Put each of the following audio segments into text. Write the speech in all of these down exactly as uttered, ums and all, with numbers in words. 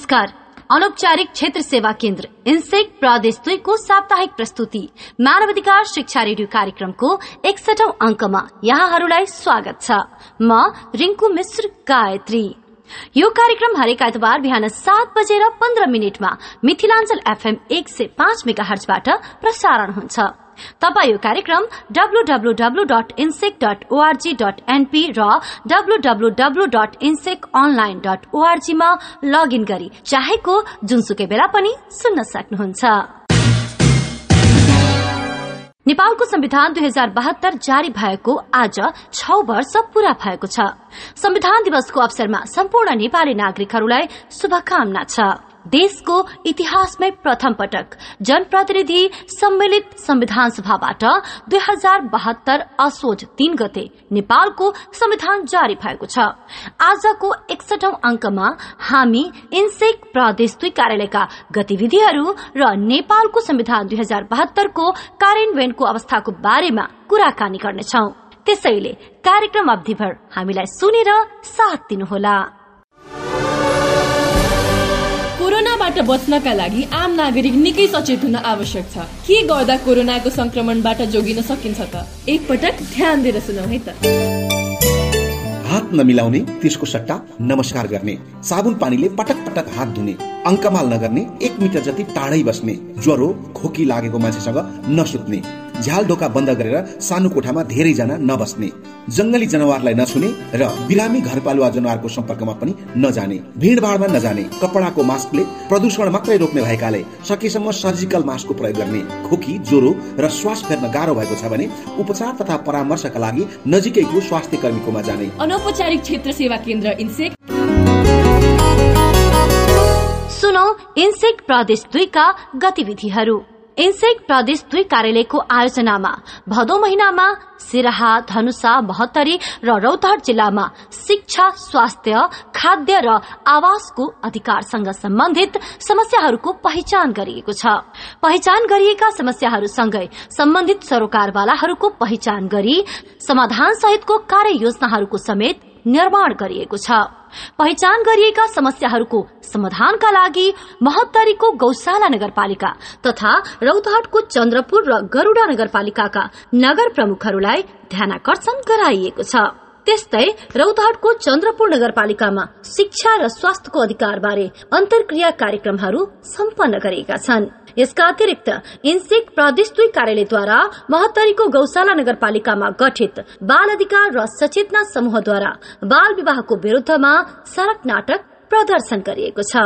नमस्कार। अनौपचारिक क्षेत्र सेवा केन्द्र इन्सेक प्रदेश दुईको साप्ताहिक प्रस्तुति मानव अधिकार शिक्षा रेडियो कार्यक्रमको एकसठौं अंकमा यहाँहरूलाई स्वागत छ। म रिंकु मिश्र गायत्री। यो कार्यक्रम हरेक आइतबार बिहान सात बजेर पन्ध्र मिनटमा मिथिलाञ्चल एफएम एक सय पाँच मेगा हर्जबाट प्रसारण हुन्छ। तपाई यो कार्यक्रम W W W dot INSEC dot ORG dot NP र W W W dot INSEC online dot ORG मा लगइन गरी चाहेको जुनसुकै बेला पनि सुन्न सक्नुहुन्छ। नेपालको संविधान दुई हजार बहत्तर जारी भएको आज छ वर्ष पूरा भएको छ। संविधान दिवसको अवसरमा सम्पूर्ण नेपाली नागरिकहरूलाई शुभकामना छ। देशको इतिहासमै प्रथम पटक जनप्रतिनिधि सम्मिलित संविधान सभाबाट दुई हजार बहत्तर असोज तीन गते नेपालको संविधान जारी भएको छ। आजको एकसठौं अंकमा हामी इन्सेक प्रदेश दुई कार्यालयका गतिविधिहरू र नेपालको संविधान दुई हजार बहत्तरको कार्यान्वयनको अवस्थाको बारेमा कुराकानी गर्नेछौ। त्यसैले कार्यक्रम अवधिभर हामीलाई सुनेर साथ दिनुहोला। कोरोनाबाट बच्नका लागि आम नागरिक निकै सचेत हुन आवश्यक छ। के गर्दा कोरोनाको संक्रमणबाट जोगिन सकिन्छ त? एक पटक ध्यान दिएर सुनौ है त। हात नमिलाउने, त्यसको सट्टा नमस्कार गर्ने, साबुन पानीले पटक पटक हात धुने, अङ्कमाल नगर्ने, एक मिटर जति टाढै बस्ने, ज्वरो खोकी लागेको मान्छेसँग नसुत्ने, झ्याल ढोका बन्द गरेर सानो कोठामा धेरै जना नबस्ने, जंगली जनावरलाई नछुने र बिरामी घरपालुवा जनावरको सम्पर्कमा पनि नजाने, भीडभाडमा नजाने, कपडाको मास्कले प्रदूषण मात्रै रोक्ने भएकाले सकेसम्म सर्जिकल मास्कको प्रयोग गर्ने, खोकी ज्वरो र श्वास फेर्न गाह्रो भएको छ भने उपचार तथा परामर्शका लागि नजिकैको स्वास्थ्य कर्मीकोमा जाने। अनौपचारिक क्षेत्र सेवा केन्द्र इन्सेक। सुनौ इन्सेक प्रदेश दुईका गतिविधिहरू। इन्सेक प्रदेश दुई कार्यालयको आयोजनामा भदौ महिनामा सिराहा, धनुषा, महोत्तरी र रौतहट जिल्लामा शिक्षा, स्वास्थ्य, खाद्य र आवासको अधिकारसँग सम्बन्धित समस्याहरूको पहिचान गरिएको छ। पहिचान गरिएका समस्याहरूसँगै सम्बन्धित सरोकारवालाहरूको पहिचान गरी समाधान सहितको कार्ययोजनाहरूको समेत निर्माण गरिएको छ। पहिचान गरिएका समस्याहरूको समाधानका लागि महोत्तरीको गौशाला नगरपालिका तथा रौतहटको चन्द्रपुर र गरूडा नगरपालिकाका नगर प्रमुखहरूलाई ध्यानाकर्षण गराइएको छ। त्यस्तै रौतहटको चन्द्रपुर नगरपालिकामा शिक्षा र स्वास्थ्यको अधिकारबारे अन्तर्क्रिया कार्यक्रमहरू सम्पन्न गरेका छन्। यसका अतिरिक्त इन्सेक प्रदेश दुई कार्यालयद्वारा महोत्तरीको गौशाला नगरपालिकामा गठित बाल अधिकार र सचेतना समूहद्वारा बाल विवाहको विरूद्धमा सड़क नाटक प्रदर्शन गरिएको छ।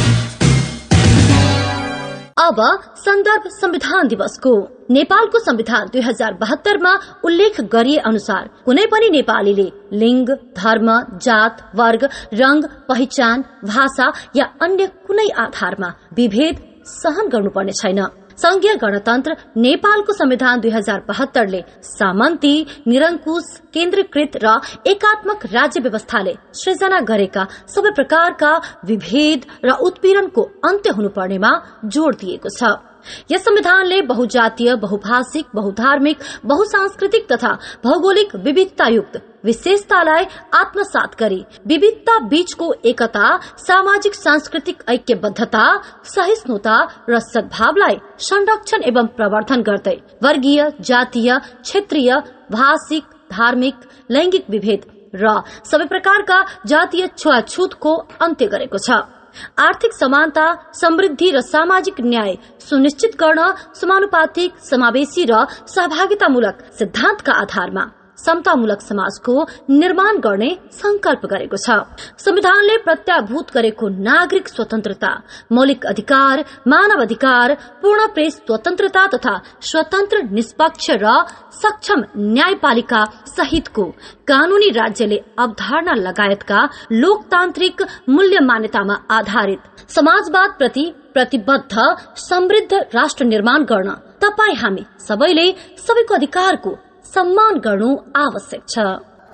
अब सन्दर्भ संविधान दिवसको। नेपालको संविधान दुई हजार बहत्तरमा उल्लेख गरिए अनुसार कुनै पनि नेपालीले लिंग, धर्म, जात, वर्ग, रंग, पहिचान, भाषा या अन्य कुनै आधारमा विभेद सहन गर्नुपर्ने छैन। संघीय गणतन्त्र नेपालको संविधान दुई हजार बहत्तरले सामन्ती, निरंकुश, केन्द्रीकृत र एकात्मक राज्य व्यवस्थाले सृजना गरेका सबै प्रकारका विभेद र उत्पीड़नको अन्त्य हुनुपर्नेमा जोड़ दिएको छ। यस संविधानले बहुजातीय, बहुभाषिक, बहुधार्मिक, बहुसांस्कृतिक तथा भौगोलिक विविधतायुक्त विशेषतालाई आत्मसात गरी विविधता बीचको एकता, सामाजिक सांस्कृतिक ऐक्यबद्धता, सहिष्णुता र सद्भावलाई संरक्षण एवं प्रवर्धन गर्दै वर्गीय, जातीय, क्षेत्रीय, भाषिक, धार्मिक, लैंगिक विभेद र सबै प्रकारका जातीय छुवाछुतको अन्त्य गरेको छ। आर्थिक समानता, समृद्धि र सामाजिक न्याय सुनिश्चित गर्न समानुपातिक, समावेशी र सहभागितामूलक सिद्धान्तका आधारमा समतामूलक समाजको निर्माण गर्ने संकल्प गरेको छ। संविधानले प्रत्याभूत गरेको नागरिक स्वतन्त्रता, मौलिक अधिकार, मानव अधिकार, पूर्ण प्रेस स्वतन्त्रता तथा स्वतन्त्र, निष्पक्ष र सक्षम न्यायपालिका सहितको कानूनी राज्यले अवधारणा लगायतका लोकतान्त्रिक मूल्य मान्यतामा आधारित समाजवाद प्रति प्रतिबद्ध समृद्ध राष्ट्र निर्माण गर्न तपाई हामी सबैले सबैको अधिकारको सम्मान गर्नु आवश्यक छ।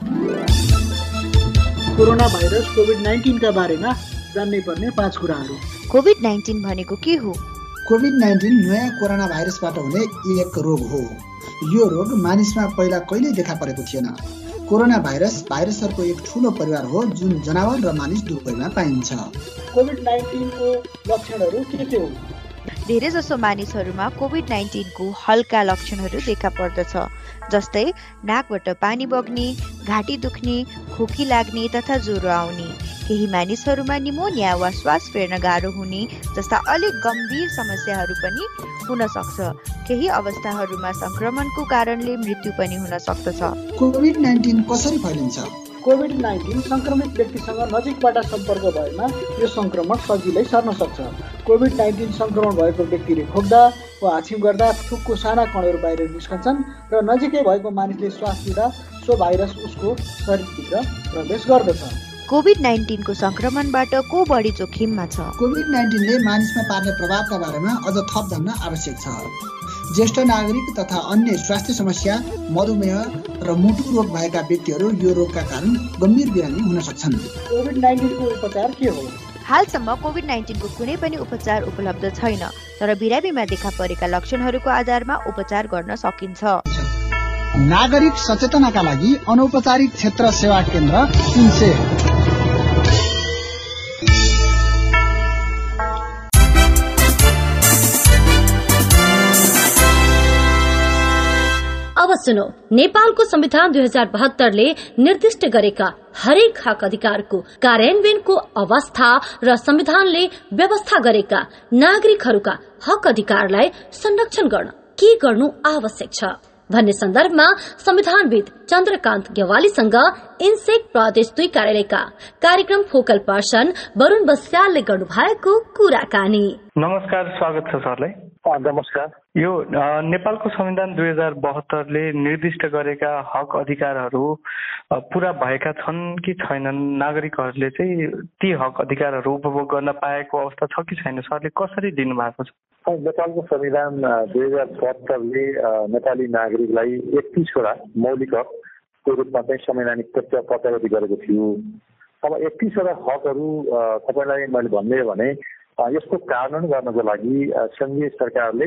कोरोना भाइरस कोभिड नाइन्टीन का बारेमा जान्नै पर्ने पाँच कुराहरू। कोभिड नाइन्टीन भनेको के हो? कोभिड नाइन्टीन नयाँ कोरोना भाइरसबाट हुने एक रोग हो। यो रोग मानिसमा पहिला कहिल्यै देखा परेको थिएन। कोरोना भाइरस भाइरसहरूको एक ठूलो परिवार हो जुन जनावर र मानिस दुवैमा पाइन्छ। कोभिड नाइन्टिनको लक्षणहरू के के हुन्? धेरै जसो मानिसहरूमा कोभिड नाइन्टिनको हल्का लक्षणहरू देखा पर्दछ, जस्तै नाकबाट पानी बग्ने, घाँटी दुख्ने, खोकी लाग्ने तथा ज्वरो आउने। केही मानिसहरूमा निमोनिया वा श्वास फेर्न गाह्रो हुने जस्ता अलिक गम्भीर समस्याहरू पनि हुन सक्छ। केही अवस्थाहरूमा संक्रमणको कारणले मृत्यु पनि हुन सक्दछ। कोभिड नाइन्टिन कसरी फैलिन्छ? कोभिड नाइन्टिन संक्रमित व्यक्तिसँग नजिकबाट सम्पर्क भएमा यो संक्रमण सजिलै सर्न सक्छ। कोभिड नाइन्टिन संक्रमण भएको व्यक्तिले खोक्दा वा हाछिम गर्दा थुकको साना कणहरू बाहिर निस्कन्छन् र नजिकै भएको मानिसले श्वास लिँदा सो भाइरस उसको शरीरभित्र प्रवेश गर्दछ। कोभिड नाइन्टिनको संक्रमणबाट को बढी जोखिममा छ? कोभिड नाइन्टिनले मानिसमा पार्ने प्रभावका बारेमा अझ थप जान्न आवश्यक छ। ज्येष्ठ नागरिक तथा अन्य स्वास्थ्य समस्या, मधुमेह र मुटु रोग भएका व्यक्तिहरू यो रोगका कारण गम्भीर बिरामी हुन सक्छन्। कोभिड नाइन्टिनको उपचार के हो? हालसम्म कोभिड नाइन्टिनको कुनै पनि उपचार उपलब्ध छैन, तर बिरामीमा देखा परेका लक्षणहरूको आधारमा उपचार गर्न सकिन्छ। नागरिक सचेतनाका लागि अनौपचारिक क्षेत्र सेवा केन्द्र सुनसे। अब सुनो, नेपालको संविधान दुई हजार बहत्तरले निर्दिष्ट गरेका हरेक हक अधिकारको कार्यान्वयनको अवस्था र संविधानले व्यवस्था गरेका नागरिकहरूका हक अधिकारलाई संरक्षण गर्न के गर्नु आवश्यक छ भन्ने सन्दर्भमा संविधानविद चन्द्रकान्त गेवालीसँग इन्सेक प्रदेश दुई कार्यालयका कार्यक्रम फोकल पर्सन वरुण बस्यालले गर्नु भएको कुराकानी। नमस्कार, स्वागत छ सरलाई। नमस्कार। यो नेपालको संविधान दुई हजार बहत्तरले निर्दिष्ट गरेका हक अधिकारहरू पूरा भएका छन् कि छैनन्? नागरिकहरूले चाहिँ ती हक अधिकारहरू उपभोग गर्न पाएको अवस्था छ कि छैन? सरले कसरी दिनु भएको छ? नेपालको संविधान दुई हजार बहत्तरले नेपाली नागरिकलाई एकतिसवटा मौलिक हकको रूपमा चाहिँ संवैधानिक तथ्य प्रत्यारोपित गरेको थियो। अब एकतिसवटा हकहरू तपाईँलाई मैले भन्ने भने यसको कानुन गर्नको लागि सङ्घीय सरकारले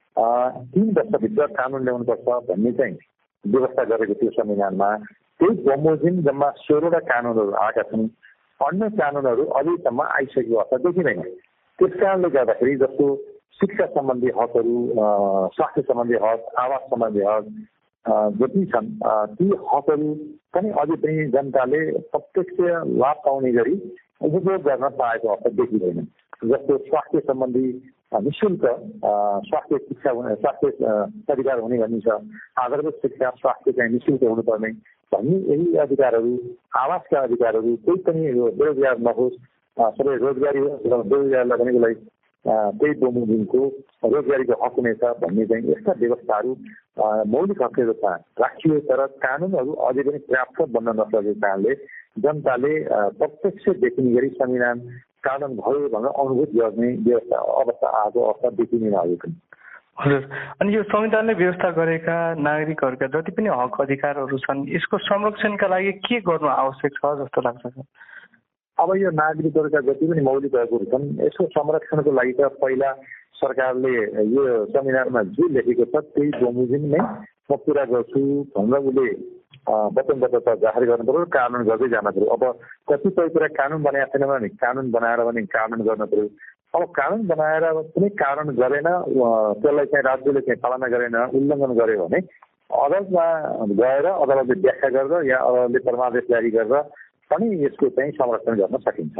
तीन वर्षभित्र कानुन ल्याउनुपर्छ भन्ने चाहिँ व्यवस्था गरेको थियो संविधानमा। त्यही बमोजिम जम्मा सोह्रवटा कानुनहरू आएका छन्। अन्य कानुनहरू अझैसम्म आइसकेको अवस्था देखिँदैन। त्यस कारणले गर्दाखेरि जस्तो शिक्षा सम्बन्धी हकहरू, स्वास्थ्य सम्बन्धी हक, आवास सम्बन्धी हक जति छन् ती हकहरू पनि अझै पनि जनताले प्रत्यक्ष लाभ पाउने गरी उपभोग गर्न पाएको अवस्था देखिँदैन। जस्तो स्वास्थ्य सम्बन्धी निःशुल्क स्वास्थ्य शिक्षा स्वास्थ्य अधिकार हुने भनिन्छ। आधारभूत शिक्षा स्वास्थ्य चाहिँ निःशुल्क हुनुपर्ने भन्ने यही अधिकारहरू, आवासका अधिकारहरू, कोही पनि बेरोजगार नहोस्, सबै रोजगारी होस् र बेरोजगारलाई पनि उसलाई त्यही बमोजिमको रोजगारीको हक हुनेछ भन्ने चाहिँ यस्ता व्यवस्थाहरू मौलिक हकको रूपमा राखियो। तर कानुनहरू अझै पनि पर्याप्त बन्न नसकेको कारणले जनताले प्रत्यक्ष देखिने गरी संविधान कानुन भयो भनेर अनुभूत गर्ने व्यवस्था अवस्था आएको अवस्था देखिने नआएको पनि। हजुर, अनि यो संविधानले व्यवस्था गरेका नागरिकहरूका जति पनि हक अधिकारहरू छन् यसको संरक्षणका लागि के गर्नु आवश्यक छ जस्तो लाग्छ? अब यो नागरिकहरूका जति पनि मौलिक हकहरू छन् यसको संरक्षणको लागि त पहिला सरकारले यो संविधानमा जे लेखेको छ त्यही बमोजिम नै म पुरा गर्छु भनेर उसले वचनबद्धता जाहेर गर्नु पर्यो, कानुन गर्दै जान पर्यो। अब कतिपय कुरा कानुन बनाएको छैन भने कानुन बनाएर भने कानुन गर्न पर्यो। अब कानुन बनाएर कुनै कानुन गरेन, त्यसलाई चाहिँ राज्यले चाहिँ पालना गरेन, उल्लङ्घन गर्यो भने अदालतमा गएर अदालतले व्याख्या गरेर या अदालतले परमादेश जारी गरेर पनि यसको चाहिँ संरक्षण गर्न सकिन्छ।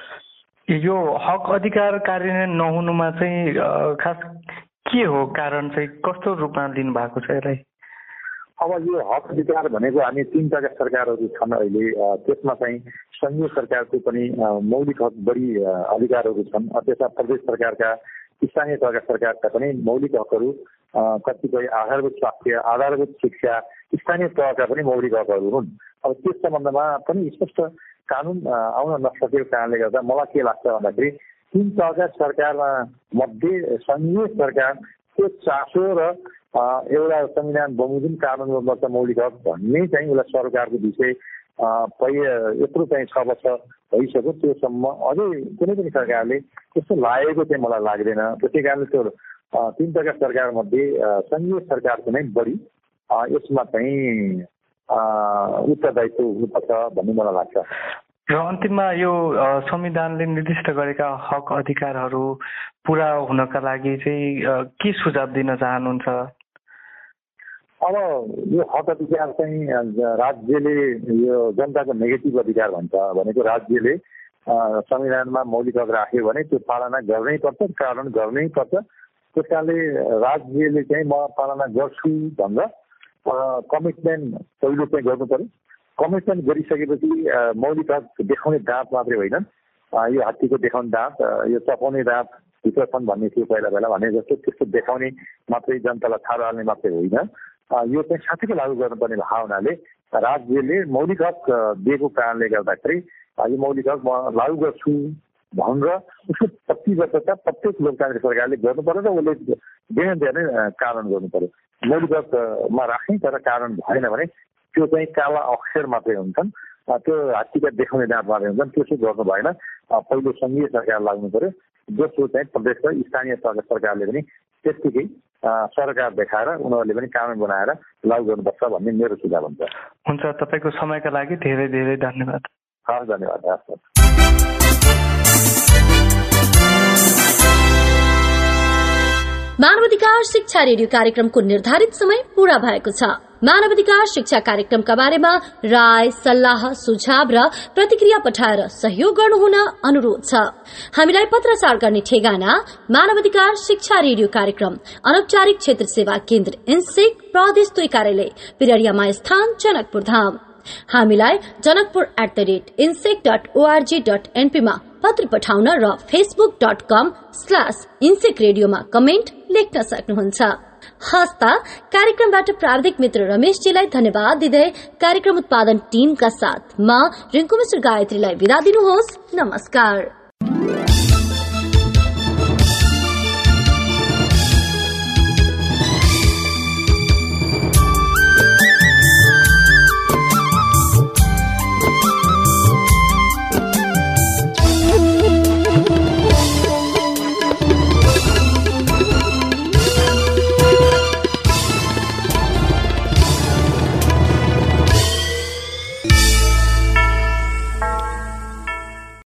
यो हक अधिकार कार्यान्वयन नहुनुमा चाहिँ खास के हो कारण? चाहिँ कस्तो रूपमा लिनु भएको छ यसलाई? अब यो हक अधिकार भनेको हामी तीनवटा सरकारहरू छन् अहिले, त्यसमा चाहिँ सङ्घीय सरकारको पनि मौलिक हक बढी अधिकारहरू छन्। त्यसमा प्रदेश सरकारका, स्थानीय तहका सरकारका पनि मौलिक हकहरू, कतिपय आधारभूत स्वास्थ्य, आधारभूत शिक्षा, स्थानीय तहका पनि मौलिक हकहरू हुन्। अब त्यस सम्बन्धमा पनि स्पष्ट कानुन आउन नसकेको कारणले गर्दा मलाई के लाग्छ भन्दाखेरि तीन तहका सरकारमा मध्ये सङ्घीय सरकारको चासो र एउटा संविधान बमोजिम कानुन गर्नुपर्छ मौलिक हक भन्ने चाहिँ उसलाई सरकारको विषय यत्रो चाहिँ छ वर्ष भइसक्यो, त्योसम्म अझै कुनै पनि सरकारले त्यस्तो लागेको चाहिँ मलाई लाग्दैन। त्यसै कारणले त्यो तीन तहका सरकारमध्ये सङ्घीय सरकारको नै बढी यसमा चाहिँ उत्तरदायित्व हुनुपर्छ भन्ने मलाई लाग्छ। र अन्तिममा यो संविधानले निर्दिष्ट गरेका हक अधिकारहरू पूरा हुनका लागि चाहिँ के सुझाव दिन चाहनुहुन्छ? अब यो हक अधिकार चाहिँ राज्यले यो जनताको नेगेटिभ अधिकार भन्छ भनेको राज्यले संविधानमा मौलिक हक राख्यो भने त्यो पालना गर्नै पर्छ, पालन गर्नै पर्छ। त्यस कारणले राज्यले चाहिँ म पालना गर्छु भनेर कमिटमेन्ट पहिलो चाहिँ गर्नु पर्यो। कमिटमेन्ट गरिसकेपछि मौलिक हक देखाउने दाँत मात्रै होइनन्, यो हात्तीको देखाउने दाँत, यो चपाउने दाँत भित्रपन भन्ने थियो पहिला पहिला भने जस्तो, त्यस्तो देखाउने मात्रै जनतालाई थाहा हाल्ने मात्रै होइन, यो चाहिँ साथीको लागू गर्नुपर्ने भावनाले राज्यले मौलिक हक दिएको कारणले गर्दाखेरि यो मौलिक हक म लागू गर्छु भनेर उसको प्रतिबद्धता प्रत्येक लोकतान्त्रिक सरकारले गर्नु पर्यो र उसले देन देन कारण गर्नु पर्यो। मौलिक हकमा राख्ने तर कारण भएन भने त्यो चाहिँ काला अक्षर मात्रै हुन्छन्, त्यो हात्तीका देखाउने दाँत मात्रै हुन्छन्, त्यसो गर्नु भएन। पहिलो सङ्घीय सरकार लाग्नु पर्यो, दोस्रो चाहिँ प्रदेश र स्थानीय सरकारले पनि त्यत्तिकै सरकार देखाएर उनीहरूले पनि कानुन बनाएर लागू गर्नुपर्छ भन्ने मेरो सुझाव हुन्छ। हुन्छ, तपाईँको समयका लागि धेरै धेरै धन्यवाद। हस्, धन्यवाद। हस्। मानवाधिकार शिक्षा रेडियो कार्यक्रमको निर्धारित समय पूरा भएको छ। मानवाधिकार शिक्षा कार्यक्रमका बारेमा राय, सल्लाह, सुझाव र प्रतिक्रिया पठाएर सहयोग गर्नुहुन अनुरोध छ। हामीलाई पत्राचार गर्ने ठेगाना मानवाधिकार शिक्षा रेडियो कार्यक्रम, अनौपचारिक क्षेत्र सेवा केन्द्र इन्सेक, प्रदेश दुई कार्यालय, पिरडियामा स्थान, जनकपुर धाम। हामीलाई Janakpur at the rate INSEC dot ORG dot एनपीमा पत्र पठाउन र Facebook dot com slash INSEC रेडियोमा कमेन्ट लेख्न सक्नुहुन्छ। हस्ता कार्यक्रमबाट प्राविधिक मित्र रमेशजीलाई धन्यवाद दिँदै कार्यक्रम उत्पादन टीमका साथ म रिङ्कु मिश्र गायत्रीलाई बिदा दिनुहोस्। नमस्कार।